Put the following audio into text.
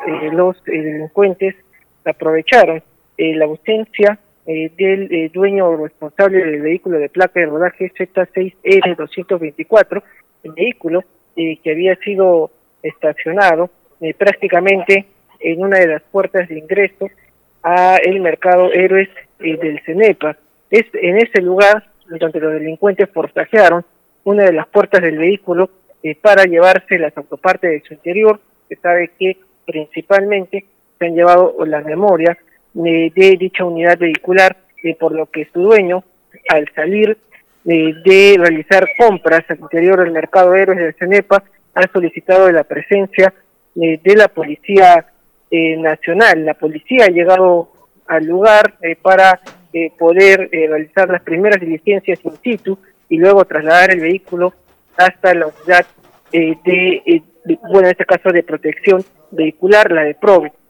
los delincuentes aprovecharon la ausencia del dueño responsable del vehículo de placa de rodaje Z6R224, el vehículo que había sido estacionado prácticamente en una de las puertas de ingreso a el mercado Héroes del Cenepa. En ese lugar, donde los delincuentes forcejearon una de las puertas del vehículo para llevarse las autopartes de su interior. Se sabe que principalmente se han llevado las memorias de dicha unidad vehicular, por lo que su dueño, al salir de realizar compras al interior del mercado Héroes del Cenepa, ha solicitado la presencia de la Policía Nacional. La policía ha llegado al lugar para poder realizar las primeras diligencias in situ y luego trasladar el vehículo hasta la unidad en este caso de protección vehicular, la de PROVE.